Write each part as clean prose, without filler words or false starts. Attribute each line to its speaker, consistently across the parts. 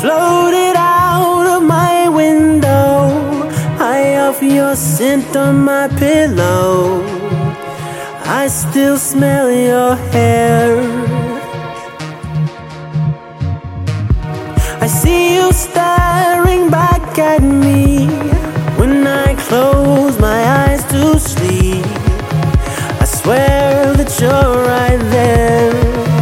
Speaker 1: floated out of my window. I offer your scent on my pillow. I still smell your hair. I see you staring back at me when I close my eyes to sleep. I swear that you're right there.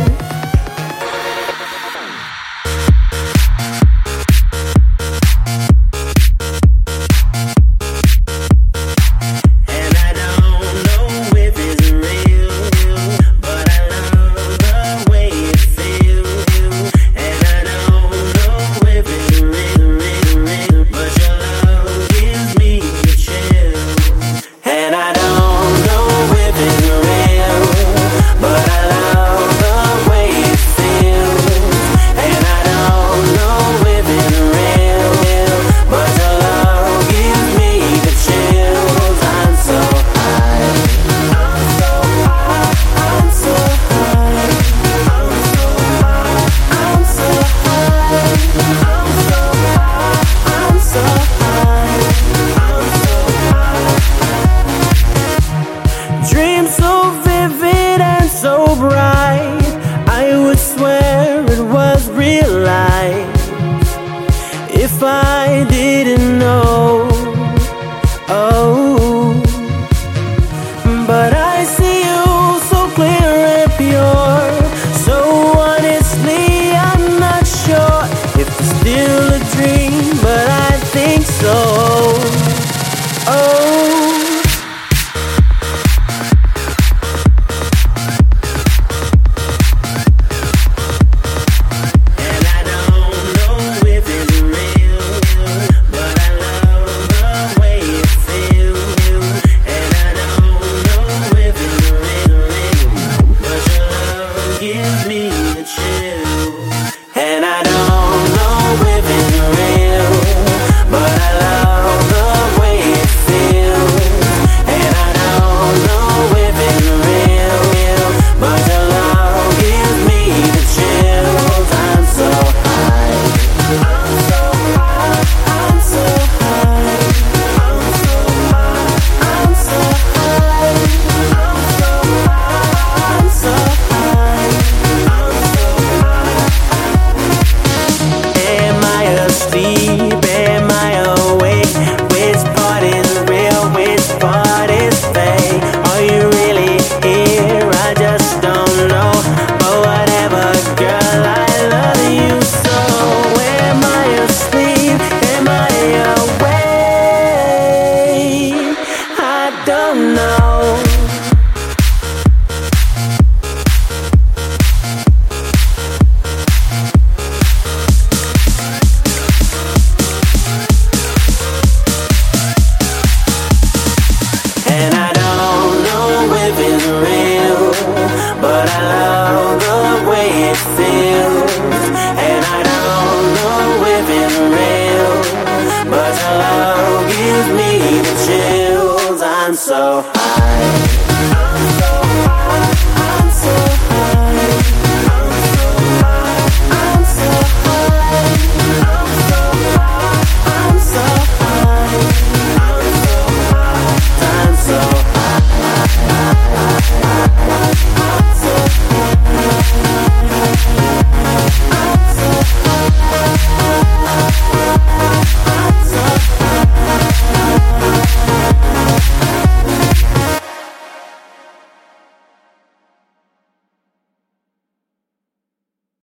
Speaker 1: Dreams so vivid and so bright, I would swear it was real life if I didn't know. Oh, but I see you so clear and pure. So honestly, I'm not sure if it's still a dream, but I think so. Oh, and I don't know if it's real, but I love the way it feels. And I don't know if it's real, but your love gives me the chills. I'm so high, I'm so high, I'm so high, I'm so high, I'm so high, I'm so high, I'm so high, I'm so high. Am I asleep? Am I awake? Which part is real? Which part is fake? Are you really here? I just don't know. But whatever, girl, I love you so. Am I asleep? Am I awake? I don't know. And I don't know if it's real, but I love the way it feels. And I don't know if it's real, but your love gives me the chills. I'm so high.